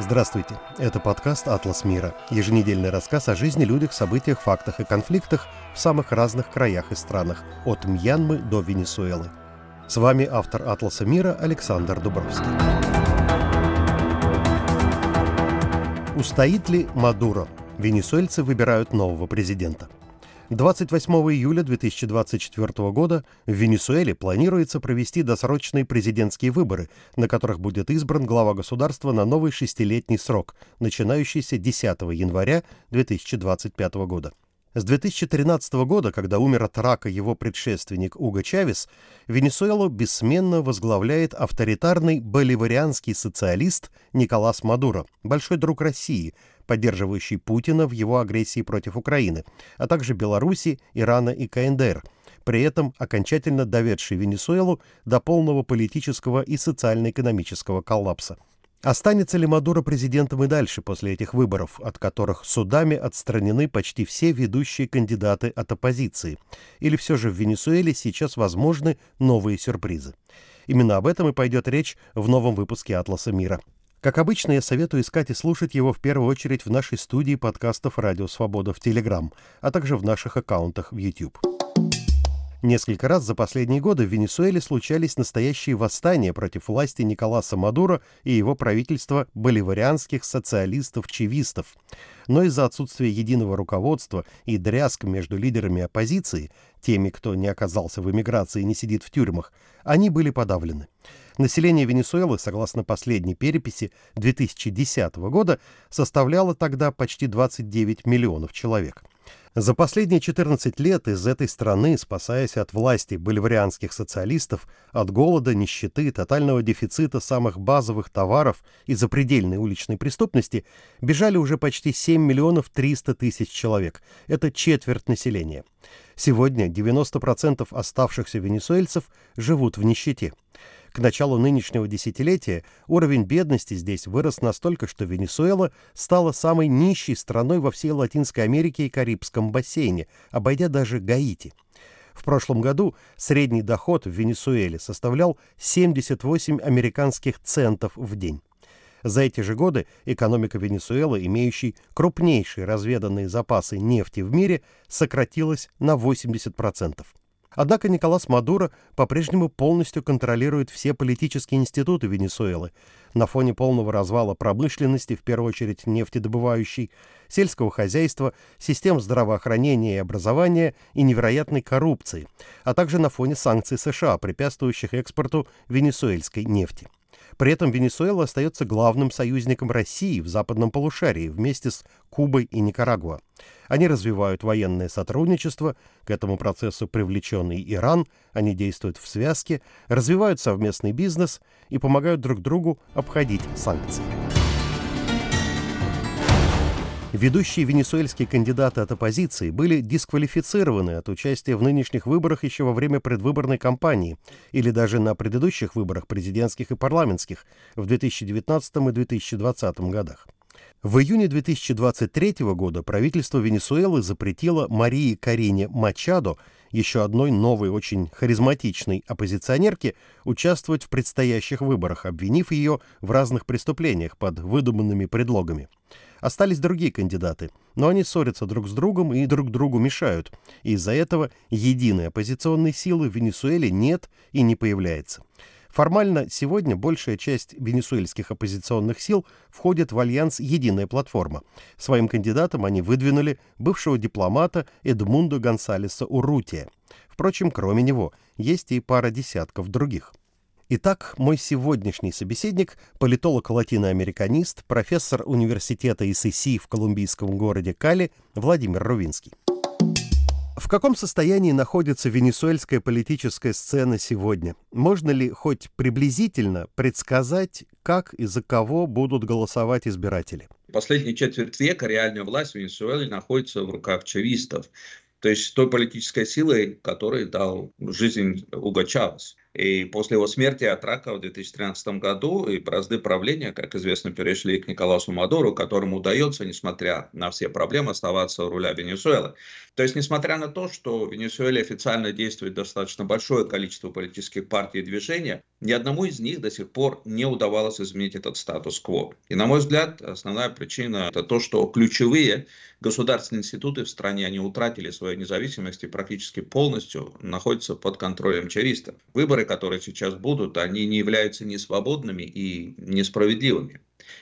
Здравствуйте, это подкаст «Атлас мира», еженедельный рассказ о жизни, людях, событиях, фактах и конфликтах в самых разных краях и странах, от Мьянмы до Венесуэлы. С вами автор «Атласа мира» Александр Дубровский. Устоит ли Мадуро? Венесуэльцы выбирают нового президента. 28 июля 2024 года в Венесуэле планируется провести досрочные президентские выборы, на которых будет избран глава государства на новый шестилетний срок, начинающийся 10 января 2025 года. С 2013 года, когда умер от рака его предшественник Уго Чавес, Венесуэлу бессменно возглавляет авторитарный боливарианский социалист Николас Мадуро, большой друг России, поддерживающий Путина в его агрессии против Украины, а также Беларуси, Ирана и КНДР, при этом окончательно доведший Венесуэлу до полного политического и социально-экономического коллапса. Останется ли Мадуро президентом и дальше после этих выборов, от которых судами отстранены почти все ведущие кандидаты от оппозиции? Или все же в Венесуэле сейчас возможны новые сюрпризы? Именно об этом и пойдет речь в новом выпуске «Атласа мира». Как обычно, я советую искать и слушать его в первую очередь в нашей студии подкастов «Радио Свобода» в Telegram, а также в наших аккаунтах в YouTube. Несколько раз за последние годы в Венесуэле случались настоящие восстания против власти Николаса Мадуро и его правительства боливарианских социалистов-чавистов. Но из-за отсутствия единого руководства и дрязг между лидерами оппозиции, теми, кто не оказался в эмиграции и не сидит в тюрьмах, они были подавлены. Население Венесуэлы, согласно последней переписи 2010 года, составляло тогда почти 29 миллионов человек. За последние 14 лет из этой страны, спасаясь от власти боливарианских социалистов, от голода, нищеты, тотального дефицита самых базовых товаров и запредельной уличной преступности, бежали уже почти 7 миллионов 300 тысяч человек. Это четверть населения. Сегодня 90% оставшихся венесуэльцев живут в нищете. К началу нынешнего десятилетия уровень бедности здесь вырос настолько, что Венесуэла стала самой нищей страной во всей Латинской Америке и Карибском бассейне, обойдя даже Гаити. В прошлом году средний доход в Венесуэле составлял 78 американских центов в день. За эти же годы экономика Венесуэлы, имеющей крупнейшие разведанные запасы нефти в мире, сократилась на 80%. Однако Николас Мадуро по-прежнему полностью контролирует все политические институты Венесуэлы. На фоне полного развала промышленности, в первую очередь нефтедобывающей, сельского хозяйства, систем здравоохранения и образования и невероятной коррупции, а также на фоне санкций США, препятствующих экспорту венесуэльской нефти. При этом Венесуэла остается главным союзником России в западном полушарии вместе с Кубой и Никарагуа. Они развивают военное сотрудничество, к этому процессу привлечен и Иран, они действуют в связке, развивают совместный бизнес и помогают друг другу обходить санкции. Ведущие венесуэльские кандидаты от оппозиции были дисквалифицированы от участия в нынешних выборах еще во время предвыборной кампании или даже на предыдущих выборах президентских и парламентских в 2019 и 2020 годах. В июне 2023 года правительство Венесуэлы запретило Марии Корине Мачадо, еще одной новой, очень харизматичной оппозиционерке, участвовать в предстоящих выборах, обвинив ее в разных преступлениях под выдуманными предлогами. Остались другие кандидаты, но они ссорятся друг с другом и друг другу мешают, и из-за этого единой оппозиционной силы в Венесуэле нет и не появляется. Формально сегодня большая часть венесуэльских оппозиционных сил входит в альянс «Единая платформа». Своим кандидатом они выдвинули бывшего дипломата Эдмундо Гонсалеса Уррутия. Впрочем, кроме него, есть и пара десятков других. Итак, мой сегодняшний собеседник – политолог-латиноамериканист, профессор университета ИССИ в колумбийском городе Кали Владимир Рувинский. В каком состоянии находится венесуэльская политическая сцена сегодня? Можно ли хоть приблизительно предсказать, как и за кого будут голосовать избиратели? Последние четверть века реальная власть в Венесуэле находится в руках чавистов, то есть той политической силой, которой дал жизнь Уго Чавес. И после его смерти от рака в 2013 году и бразды правления, как известно, перешли к Николасу Мадуро, которому удается, несмотря на все проблемы, оставаться у руля Венесуэлы. То есть, несмотря на то, что в Венесуэле официально действует достаточно большое количество политических партий и движений, Ни одному из них до сих пор не удавалось изменить этот статус-кво. И, на мой взгляд, основная причина – это то, что ключевые государственные институты в стране, они утратили свою независимость и практически полностью находятся под контролем чавистов. Выборы, которые сейчас будут, они не являются ни свободными и несправедливыми.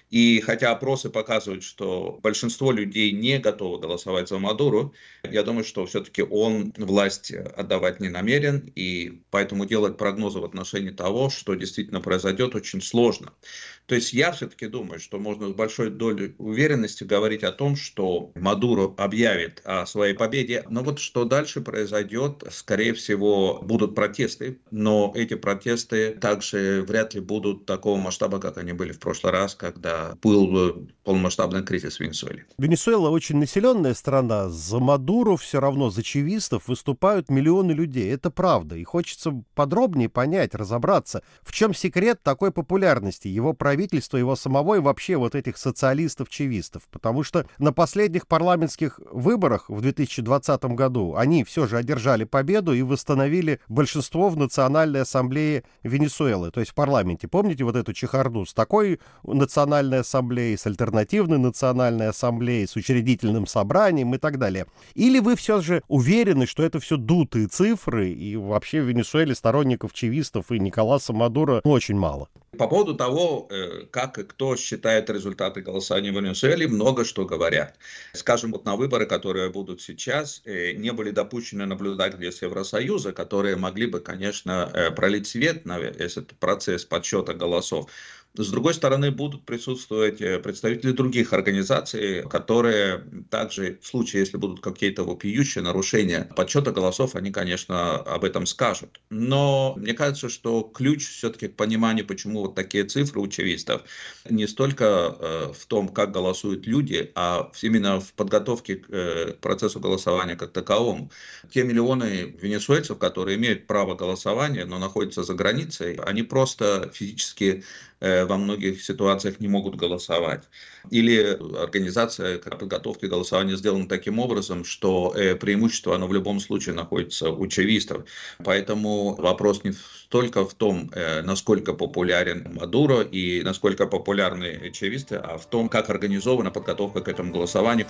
И хотя опросы показывают, что большинство людей не готовы голосовать за Мадуру, я думаю, что все-таки он власть отдавать не намерен, и поэтому делать прогнозы в отношении того, что действительно произойдет, очень сложно. То есть я все-таки думаю, что можно с большой долей уверенности говорить о том, что Мадуро объявит о своей победе, но вот что дальше произойдет, скорее всего, будут протесты, но эти протесты также вряд ли будут такого масштаба, как они были в прошлый раз, когда был полномасштабный кризис в Венесуэле. Венесуэла очень населенная страна. За Мадуру все равно, за чавистов выступают миллионы людей. Это правда. И хочется подробнее понять, разобраться, в чем секрет такой популярности его правительства, его самого и вообще вот этих социалистов-чавистов. Потому что на последних парламентских выборах в 2020 году они все же одержали победу и восстановили большинство в Национальной ассамблее Венесуэлы, то есть в парламенте. Помните вот эту чехарду с такой национальной ассамблеей, с альтернативной национальной ассамблеей, с учредительным собранием и так далее? Или вы все же уверены, что это все дутые цифры, и вообще в Венесуэле сторонников чавистов и Николаса Мадуро очень мало? По поводу того, как и кто считает результаты голосования в Венесуэле, много что говорят. Скажем, вот на выборы, которые будут сейчас, не были допущены наблюдатели из Евросоюза, которые могли бы, конечно, пролить свет на этот процесс подсчета голосов. С другой стороны, будут присутствовать представители других организаций, которые также, в случае, если будут какие-то вопиющие нарушения подсчета голосов, они, конечно, об этом скажут. Но мне кажется, что ключ все-таки к пониманию, почему вот такие цифры у чавистов, не столько в том, как голосуют люди, а именно в подготовке к процессу голосования как таковому. Те миллионы венесуэльцев, которые имеют право голосования, но находятся за границей, они просто физически во многих ситуациях не могут голосовать. Или организация подготовки голосования сделана таким образом, что преимущество оно в любом случае находится у чавистов. Поэтому вопрос не столько в том, насколько популярен Мадуро и насколько популярны чависты, а в том, как организована подготовка к этому голосованию.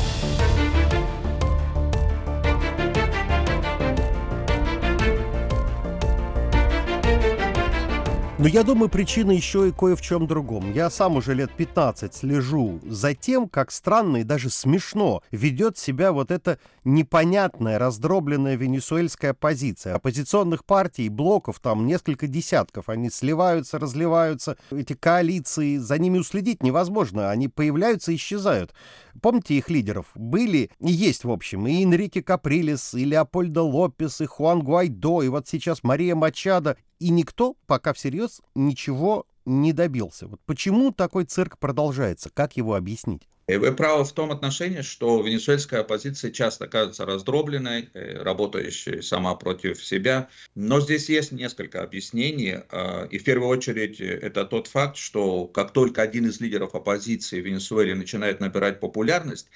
Но я думаю, причина еще и кое в чем другом. Я сам уже лет 15 слежу за тем, как странно и даже смешно ведет себя вот эта непонятная, раздробленная венесуэльская оппозиция. Оппозиционных партий, блоков там несколько десятков. Они сливаются, разливаются. Эти коалиции, за ними уследить невозможно. Они появляются и исчезают. Помните их лидеров? Были и есть, в общем, и Энрике Каприлес, и Леопольдо Лопес, и Хуан Гуайдо, и вот сейчас Мария Мачадо. И никто пока всерьез ничего не добился. Вот почему такой цирк продолжается? Как его объяснить? И вы правы в том отношении, что венесуэльская оппозиция часто кажется раздробленной, работающей сама против себя. Но здесь есть несколько объяснений. И в первую очередь это тот факт, что как только один из лидеров оппозиции в Венесуэле начинает набирать популярность,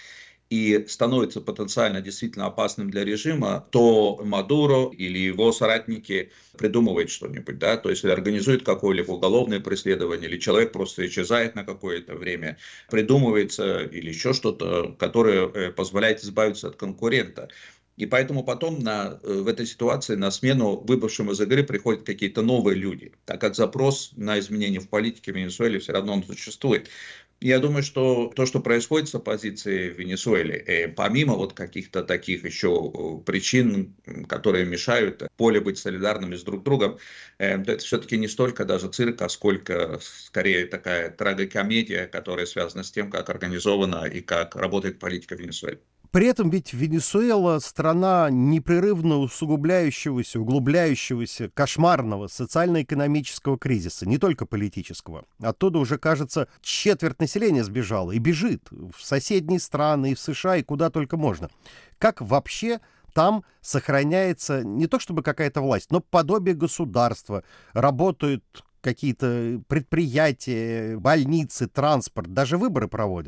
и становится потенциально действительно опасным для режима, то Мадуро или его соратники придумывают что-нибудь, да, то есть организуют какое-либо уголовное преследование, или человек просто исчезает на какое-то время, придумывается или еще что-то, которое позволяет избавиться от конкурента. И поэтому потом в этой ситуации на смену выбывшим из игры приходят какие-то новые люди, так как запрос на изменения в политике в Венесуэле все равно он существует. Я думаю, что то, что происходит с оппозицией в Венесуэле, помимо вот каких-то таких еще причин, которые мешают поле быть солидарными с друг другом, это все-таки не столько даже цирк, а сколько скорее такая трагикомедия, которая связана с тем, как организована и как работает политика в Венесуэле. При этом ведь Венесуэла — страна непрерывно усугубляющегося, углубляющегося, кошмарного социально-экономического кризиса, не только политического. Оттуда уже, кажется, четверть населения сбежала и бежит в соседние страны, и в США, и куда только можно. Как вообще там сохраняется не то чтобы какая-то власть, но подобие государства, работают какие-то предприятия, больницы, транспорт, даже выборы проводятся?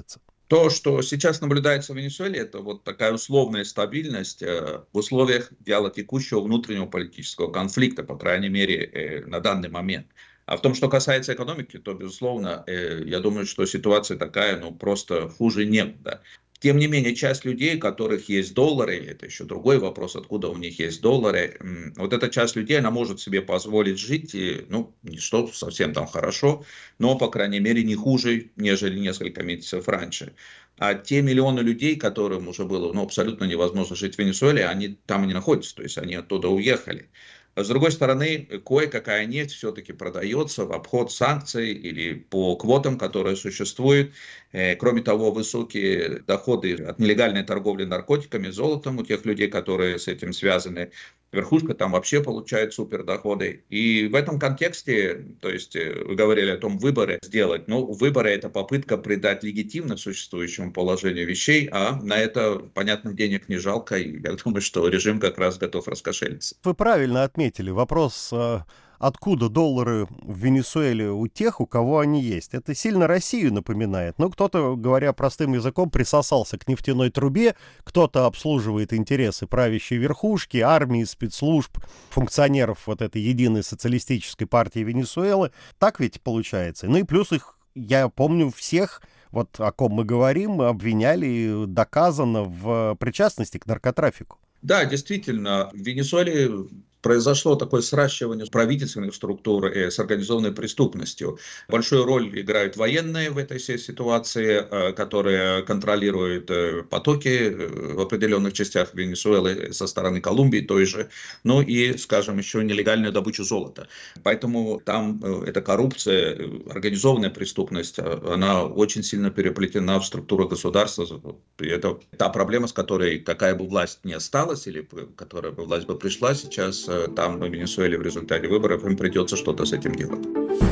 То, что сейчас наблюдается в Венесуэле, это вот такая условная стабильность в условиях вялотекущего внутреннего политического конфликта, по крайней мере, на данный момент. А в том, что касается экономики, то, безусловно, я думаю, что ситуация такая, ну, просто хуже некуда. Тем не менее, часть людей, у которых есть доллары, это еще другой вопрос, откуда у них есть доллары, вот эта часть людей, она может себе позволить жить, и, ну, не что совсем там хорошо, но, по крайней мере, не хуже, нежели несколько месяцев раньше. А те миллионы людей, которым уже было, ну, абсолютно невозможно жить в Венесуэле, они там и не находятся, то есть они оттуда уехали. С другой стороны, кое-какая нефть все-таки продается в обход санкций или по квотам, которые существуют. Кроме того, высокие доходы от нелегальной торговли наркотиками, золотом у тех людей, которые с этим связаны. Верхушка там вообще получает супердоходы. И в этом контексте, то есть вы говорили о том, выборы сделать. Ну, выборы — это попытка придать легитимность существующему положению вещей, а на это, понятно, денег не жалко. И я думаю, что режим как раз готов раскошелиться. Вы правильно отметили. Вопрос, откуда доллары в Венесуэле у тех, у кого они есть. Это сильно Россию напоминает. Ну, кто-то, говоря простым языком, присосался к нефтяной трубе, кто-то обслуживает интересы правящей верхушки, армии, спецслужб, функционеров вот этой единой социалистической партии Венесуэлы. Так ведь получается. Ну и плюс их, я помню, всех, вот о ком мы говорим, обвиняли доказано в причастности к наркотрафику. Да, действительно, в Венесуэле произошло такое сращивание правительственных структур с организованной преступностью. Большую роль играют военные в этой всей ситуации, которые контролируют потоки в определенных частях Венесуэлы со стороны Колумбии той же, ну и, скажем, еще нелегальную добычу золота. Поэтому там эта коррупция, организованная преступность, она очень сильно переплетена в структуру государства. И это та проблема, с которой какая бы власть ни осталась, или которая бы власть бы пришла сейчас, там в Венесуэле в результате выборов им придется что-то с этим делать.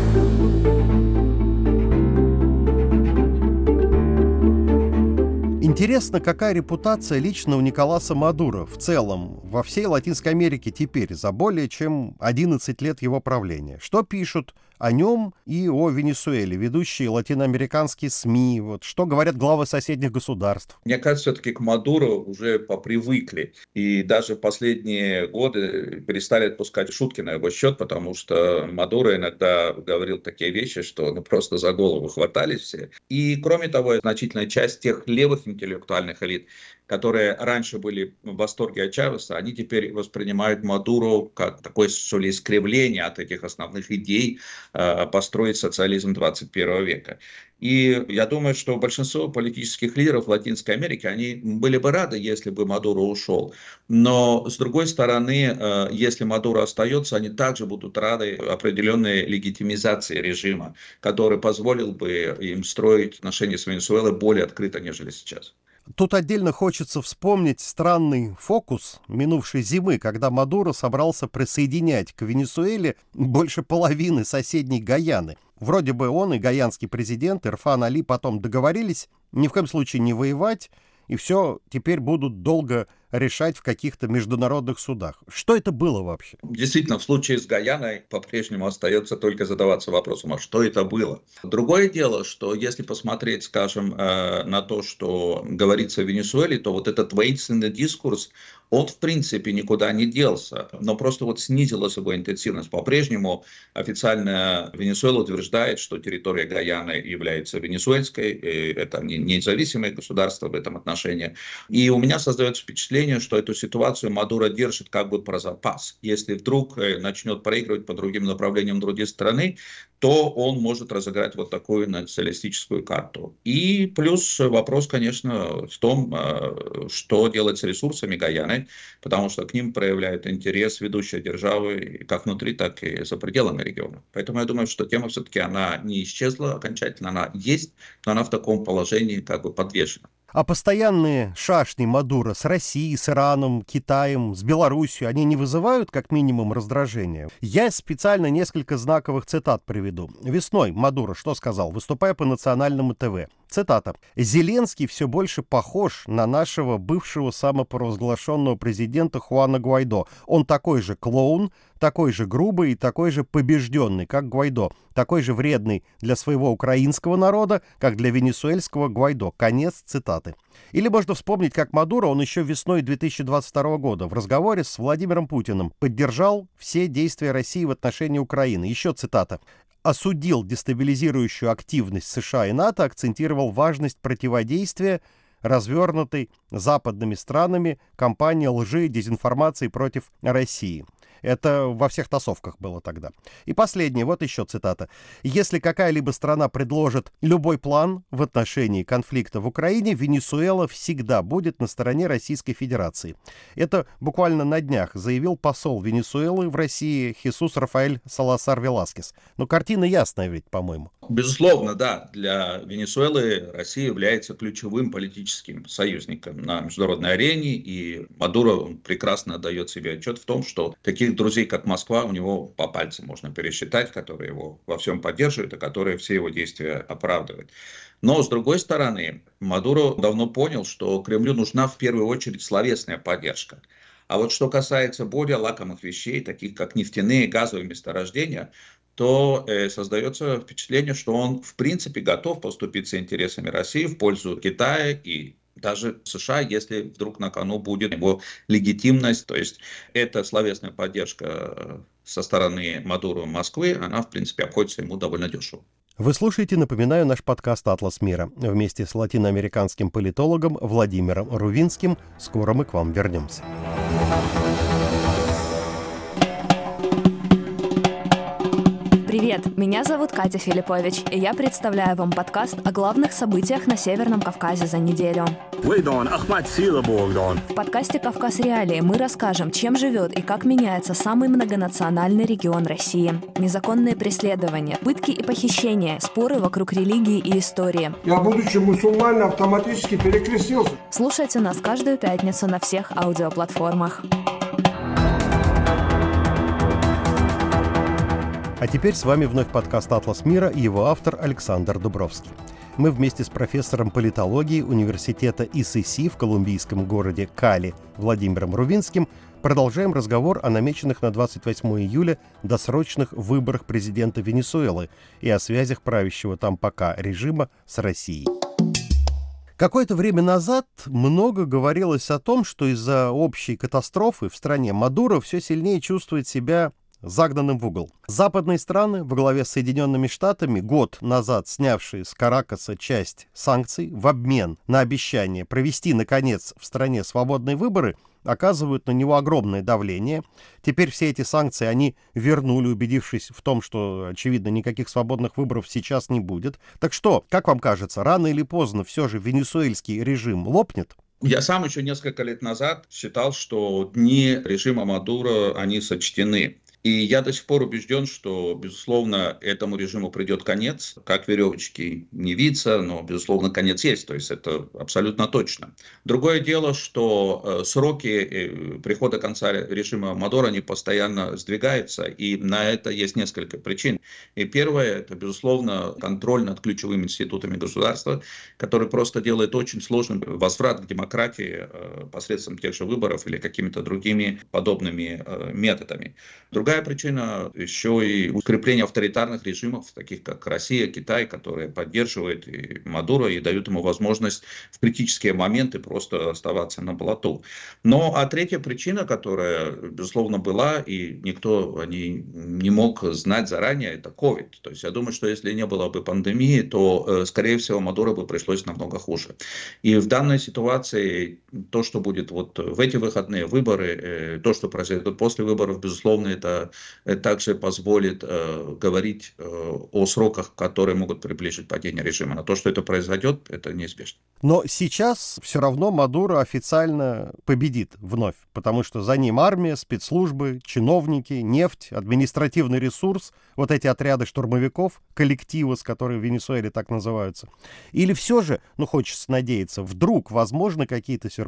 Интересно, какая репутация лично у Николаса Мадуро в целом во всей Латинской Америке теперь за более чем 11 лет его правления. Что пишут о нем и о Венесуэле ведущие латиноамериканские СМИ? Вот, что говорят главы соседних государств? Мне кажется, все-таки к Мадуро уже попривыкли. И даже в последние годы перестали отпускать шутки на его счет, потому что Мадуро иногда говорил такие вещи, что ну, просто за голову хватались все. И кроме того, значительная часть тех левых интеллектуальных элит, которые раньше были в восторге от Чавеса, они теперь воспринимают Мадуро как такое, что ли, искривление от этих основных идей построить социализм 21 века. И я думаю, что большинство политических лидеров Латинской Америки, они были бы рады, если бы Мадуро ушел. Но, с другой стороны, если Мадуро остается, они также будут рады определенной легитимизации режима, который позволил бы им строить отношения с Венесуэлой более открыто, нежели сейчас. Тут отдельно хочется вспомнить странный фокус минувшей зимы, когда Мадуро собрался присоединять к Венесуэле больше половины соседней Гаяны. Вроде бы он и гаянский президент Ирфан Али потом договорились ни в коем случае не воевать, и все теперь будут долго решать в каких-то международных судах. Что это было вообще? Действительно, в случае с Гаяной по-прежнему остается только задаваться вопросом, а что это было? Другое дело, что если посмотреть, скажем, на то, что говорится в Венесуэле, то вот этот воинственный дискурс, он в принципе никуда не делся, но просто вот снизилась его интенсивность. По-прежнему официально Венесуэла утверждает, что территория Гаяны является венесуэльской, и это независимое государство в этом отношении. И у меня создается впечатление, что эту ситуацию Мадуро держит как бы про запас. Если вдруг начнет проигрывать по другим направлениям другой страны, то он может разыграть вот такую националистическую карту. И плюс вопрос, конечно, в том, что делать с ресурсами Гаяны, потому что к ним проявляет интерес ведущие державы как внутри, так и за пределами региона. Поэтому я думаю, что тема все-таки она не исчезла окончательно, она есть, но она в таком положении как бы подвешена. А постоянные шашни Мадуро с Россией, с Ираном, Китаем, с Белоруссией, они не вызывают как минимум раздражения? Я специально несколько знаковых цитат приведу. Весной Мадуро что сказал, выступая по национальному ТВ? Цитата. «Зеленский все больше похож на нашего бывшего самопровозглашенного президента Хуана Гуайдо. Он такой же клоун, такой же грубый и такой же побежденный, как Гуайдо, такой же вредный для своего украинского народа, как для венесуэльского Гуайдо». Конец цитаты. Или можно вспомнить, как Мадуро, он еще весной 2022 года в разговоре с Владимиром Путиным поддержал все действия России в отношении Украины. Еще цитата. «Осудил дестабилизирующую активность США и НАТО, акцентировал важность противодействия развернутой западными странами кампании лжи и дезинформации против России». Это во всех тасовках было тогда. И последнее, вот еще цитата. «Если какая-либо страна предложит любой план в отношении конфликта в Украине, Венесуэла всегда будет на стороне Российской Федерации». Это буквально на днях заявил посол Венесуэлы в России Хесус Рафаэль Саласар Веласкес. Ну, картина ясная ведь, по-моему. Безусловно, да. Для Венесуэлы Россия является ключевым политическим союзником на международной арене, и Мадуро прекрасно отдает себе отчет в том, что таких друзей, как Москва, у него по пальцам можно пересчитать, которые его во всем поддерживают, и которые все его действия оправдывают. Но, с другой стороны, Мадуро давно понял, что Кремлю нужна в первую очередь словесная поддержка. А вот что касается более лакомых вещей, таких как нефтяные и газовые месторождения, то создается впечатление, что он в принципе готов поступиться интересами России в пользу Китая и даже США, если вдруг на кону будет его легитимность. То есть эта словесная поддержка со стороны Мадуро Москвы, она в принципе обходится ему довольно дешево. Вы слушаете, напоминаю, наш подкаст «Атлас мира» вместе с латиноамериканским политологом Владимиром Рувинским. Скоро мы к вам вернемся. Привет, меня зовут Катя Филиппович, и я представляю вам подкаст о главных событиях на Северном Кавказе за неделю. В подкасте «Кавказ Реалии» мы расскажем, чем живет и как меняется самый многонациональный регион России. Незаконные преследования, пытки и похищения, споры вокруг религии и истории. Я, будучи мусульманином, автоматически перекрестился. Слушайте нас каждую пятницу на всех аудиоплатформах. А теперь с вами вновь подкаст «Атлас мира» и его автор Александр Дубровский. Мы вместе с профессором политологии университета ИССИ в колумбийском городе Кали Владимиром Рувинским продолжаем разговор о намеченных на 28 июля досрочных выборах президента Венесуэлы и о связях правящего там пока режима с Россией. Какое-то время назад много говорилось о том, что из-за общей катастрофы в стране Мадуро все сильнее чувствует себя загнанным в угол. Западные страны во главе с Соединенными Штатами, год назад снявшие с Каракаса часть санкций в обмен на обещание провести, наконец, в стране свободные выборы, оказывают на него огромное давление. Теперь все эти санкции они вернули, убедившись в том, что, очевидно, никаких свободных выборов сейчас не будет. Так что, как вам кажется, рано или поздно все же венесуэльский режим лопнет? Я сам еще несколько лет назад считал, что дни режима Мадуро, они сочтены. И я до сих пор убежден, что, безусловно, этому режиму придет конец. Как веревочки не виться, но, безусловно, конец есть. То есть это абсолютно точно. Другое дело, что сроки прихода конца режима Мадуро, они постоянно сдвигаются. И на это есть несколько причин. И первое, это, безусловно, контроль над ключевыми институтами государства, который просто делает очень сложным возврат к демократии посредством тех же выборов или какими-то другими подобными методами. Другая причина еще и укрепление авторитарных режимов, таких как Россия, Китай, которые поддерживают и Мадуро и дают ему возможность в критические моменты просто оставаться на плоту. Но а третья причина, которая, безусловно, была, и никто не мог знать заранее, это COVID. То есть я думаю, что если не было бы пандемии, то, скорее всего, Мадуро бы пришлось намного хуже. И в данной ситуации то, что будет вот в эти выходные выборы, то, что произойдет после выборов, безусловно, это также позволит говорить о сроках, которые могут приблизить падение режима. Но то, что это произойдет, это неизбежно. Но сейчас все равно Мадуро официально победит вновь, потому что за ним армия, спецслужбы, чиновники, нефть, административный ресурс, вот эти отряды штурмовиков, коллективы, с которыми в Венесуэле так называются. Или все же, хочется надеяться, вдруг возможны какие-то сюрпризы?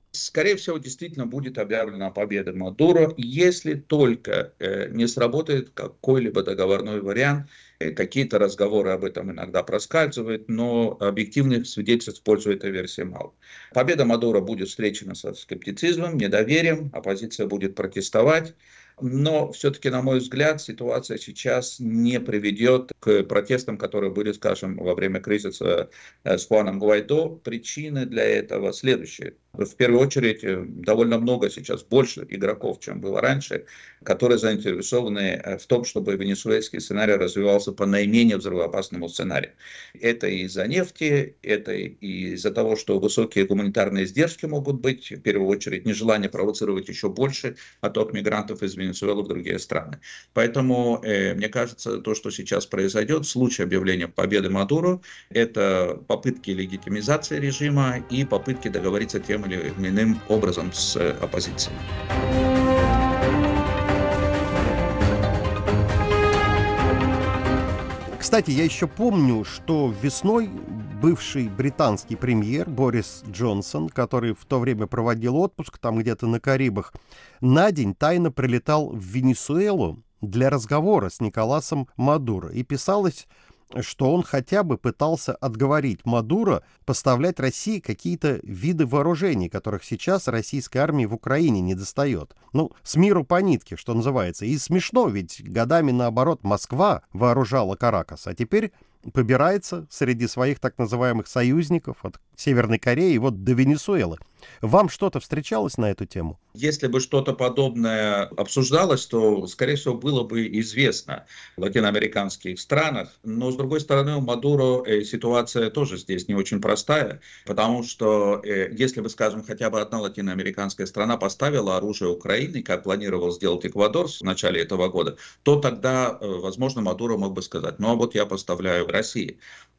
Скорее всего, действительно будет объявлена победа Мадуро, если только не сработает какой-либо договорной вариант. Какие-то разговоры об этом иногда проскальзывают, но объективных свидетельств в пользу этой версии мало. Победа Мадуро будет встречена со скептицизмом, недоверием, оппозиция будет протестовать. Но все-таки, на мой взгляд, ситуация сейчас не приведет к протестам, которые были, скажем, во время кризиса с Хуаном Гуайдо. Причины для этого следующие. В первую очередь, довольно много сейчас, больше игроков, чем было раньше, которые заинтересованы в том, чтобы венесуэльский сценарий развивался по наименее взрывоопасному сценарию. Это из-за нефти, это из-за того, что высокие гуманитарные издержки могут быть, в первую очередь, нежелание провоцировать еще больше отток мигрантов из Венесуэлы в другие страны. Поэтому, мне кажется, то, что сейчас произойдет в случае объявления победы Мадуро, это попытки легитимизации режима и попытки договориться тем или иным образом с оппозицией. Кстати, я еще помню, что весной бывший британский премьер Борис Джонсон, который в то время проводил отпуск там где-то на Карибах, на день тайно прилетал в Венесуэлу для разговора с Николасом Мадуро. И писалось, что он хотя бы пытался отговорить Мадуро поставлять России какие-то виды вооружений, которых сейчас российской армии в Украине не достает. Ну, с миру по нитке, что называется. И смешно, ведь годами, наоборот, Москва вооружала Каракас, а теперь побирается среди своих так называемых союзников от Северной Кореи вот до Венесуэлы. Вам что-то встречалось на эту тему? Если бы что-то подобное обсуждалось, то, скорее всего, было бы известно в латиноамериканских странах. Но, с другой стороны, у Мадуро ситуация тоже здесь не очень простая, потому что если бы, скажем, хотя бы одна латиноамериканская страна поставила оружие Украине, как планировал сделать Эквадор в начале этого года, то тогда, возможно, Мадуро мог бы сказать: ну а вот я поставляю России.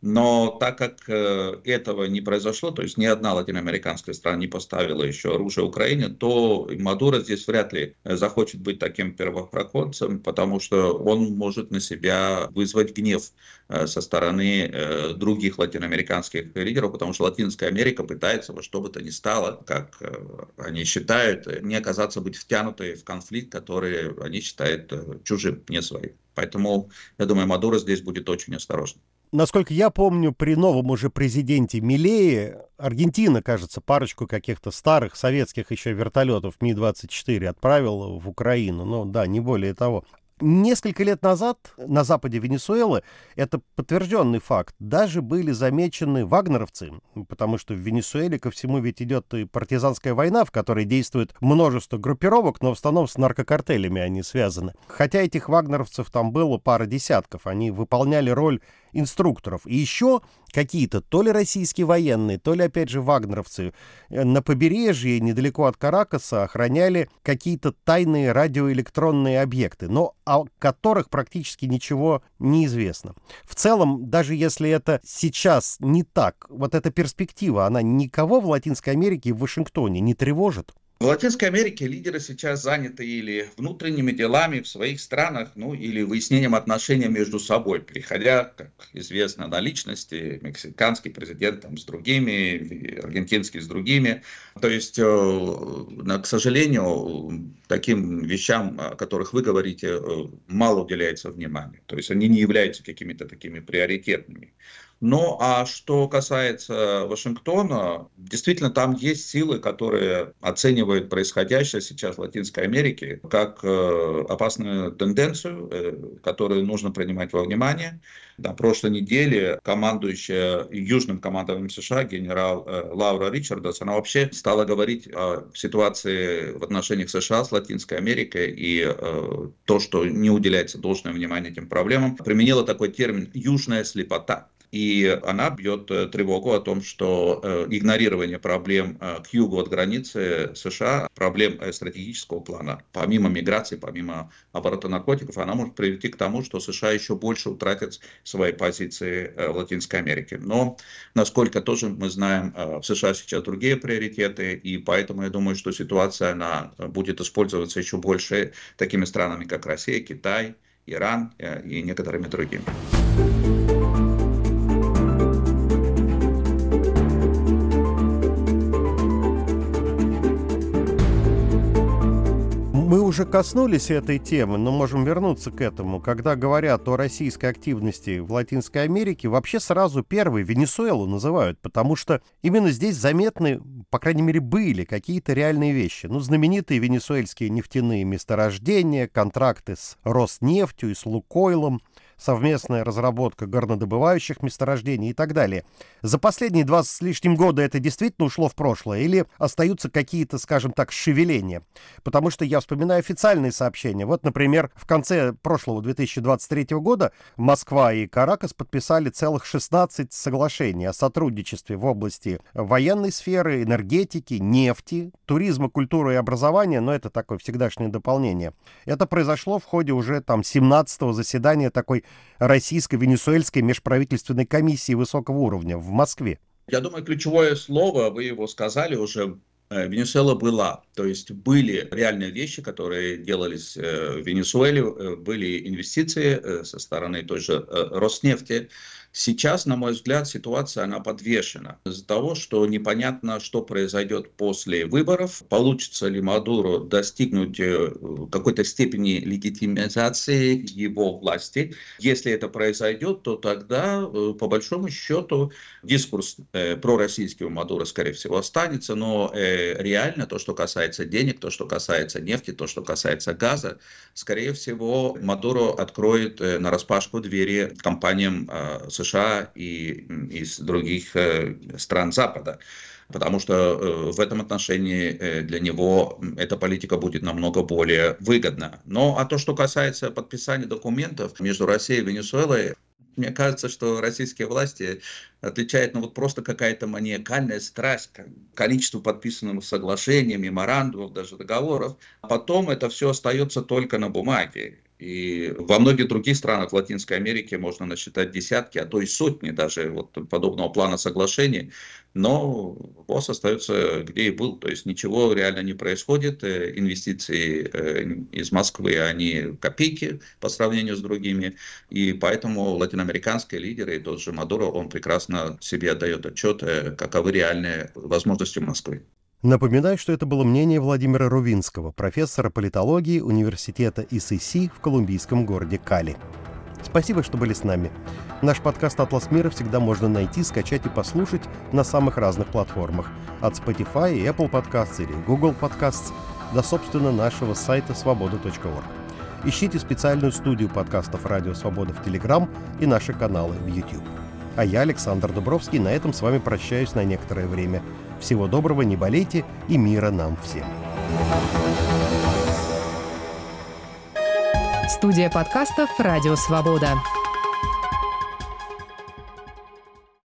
Но так как этого не произошло, то есть ни одна латиноамериканская страна не поставила еще оружие Украине, то Мадуро здесь вряд ли захочет быть таким первопроходцем, потому что он может на себя вызвать гнев со стороны других латиноамериканских лидеров, потому что Латинская Америка пытается во что бы то ни стало, как они считают, не оказаться быть втянутой в конфликт, который они считают чужим, не своим. Поэтому, я думаю, Мадуро здесь будет очень осторожен. Насколько я помню, при новом уже президенте Милее Аргентина, кажется, парочку каких-то старых советских еще вертолетов Ми-24 отправила в Украину. Ну да, не более того. Несколько лет назад на западе Венесуэлы, это подтвержденный факт, даже были замечены вагнеровцы, потому что в Венесуэле ко всему ведь идет и партизанская война, в которой действует множество группировок, но в основном с наркокартелями они связаны. Хотя этих вагнеровцев там было пара десятков, они выполняли роль инструкторов. И еще какие-то то ли российские военные, то ли, опять же, вагнеровцы на побережье, недалеко от Каракаса, охраняли какие-то тайные радиоэлектронные объекты, но о которых практически ничего не известно. В целом, даже если это сейчас не так, вот эта перспектива, она никого в Латинской Америке и в Вашингтоне не тревожит? В Латинской Америке лидеры сейчас заняты или внутренними делами в своих странах, ну или выяснением отношений между собой, переходя, как известно, на личности, мексиканский президент там с другими, аргентинский с другими. То есть, к сожалению, таким вещам, о которых вы говорите, мало уделяется внимания. То есть они не являются какими-то такими приоритетными. Ну, а что касается Вашингтона, действительно, там есть силы, которые оценивают происходящее сейчас в Латинской Америке как опасную тенденцию, которую нужно принимать во внимание. На прошлой неделе командующая Южным командованием США генерал Лаура Ричардс, она вообще стала говорить о ситуации в отношениях США с Латинской Америкой и то, что не уделяется должное внимание этим проблемам. Применила такой термин «южная слепота». И она бьет тревогу о том, что игнорирование проблем к югу от границы США, проблем стратегического плана, помимо миграции, помимо оборота наркотиков, она может привести к тому, что США еще больше утратят свои позиции в Латинской Америке. Но, насколько тоже мы знаем, в США сейчас другие приоритеты, и поэтому я думаю, что ситуация она будет использоваться еще больше такими странами, как Россия, Китай, Иран и некоторыми другими. уже коснулись этой темы, но можем вернуться к этому. Когда говорят о российской активности в Латинской Америке, вообще сразу первой Венесуэлу называют, потому что именно здесь заметны, по крайней мере, были какие-то реальные вещи. Знаменитые венесуэльские нефтяные месторождения, контракты с Роснефтью и с Лукойлом, совместная разработка горнодобывающих месторождений и так далее. За последние 20 с лишним года это действительно ушло в прошлое или остаются какие-то, скажем так, шевеления? Потому что я вспоминаю официальные сообщения. Вот, например, в конце прошлого 2023 года Москва и Каракас подписали целых 16 соглашений о сотрудничестве в области военной сферы, энергетики, нефти, туризма, культуры и образования, но это такое всегдашнее дополнение. Это произошло в ходе уже 17-го заседания такой российско-венесуэльской межправительственной комиссии высокого уровня в Москве. Я думаю, ключевое слово, вы его сказали уже, Венесуэла была. То есть были реальные вещи, которые делались в Венесуэле, были инвестиции со стороны той же Роснефти. Сейчас, на мой взгляд, ситуация она подвешена из-за того, что непонятно, что произойдет после выборов, получится ли Мадуро достигнуть какой-то степени легитимизации его власти. Если это произойдет, то тогда, по большому счету, дискурс пророссийский у Мадуро, скорее всего, останется, но реально то, что касается денег, то, что касается нефти, то, что касается газа, скорее всего, Мадуро откроет нараспашку двери компаниям США и из других стран Запада. Потому что в этом отношении для него эта политика будет намного более выгодна. Но а то, что касается подписания документов между Россией и Венесуэлой, мне кажется, что российские власти отличают просто какая-то маниакальная страсть к количеству подписанных соглашений, меморандумов, даже договоров. А потом это все остается только на бумаге. И во многих других странах Латинской Америки можно насчитать десятки, а то и сотни даже подобного плана соглашений. Но ВОЗ остается где и был. То есть ничего реально не происходит. Инвестиции из Москвы, они копейки по сравнению с другими. И поэтому латиноамериканские лидеры, и тот же Мадуро, он прекрасно себе отдает отчет, каковы реальные возможности Москвы. Напоминаю, что это было мнение Владимира Рувинского, профессора политологии университета ИСС в колумбийском городе Кали. Спасибо, что были с нами. Наш подкаст «Атлас мира» всегда можно найти, скачать и послушать на самых разных платформах. От Spotify и Apple Podcasts или Google Podcasts до, собственно, нашего сайта svoboda.org. Ищите специальную студию подкастов «Радио Свобода» в Telegram и наши каналы в YouTube. А я, Александр Дубровский, на этом с вами прощаюсь на некоторое время. Всего доброго, не болейте и мира нам всем. Студия подкастов «Радио Свобода».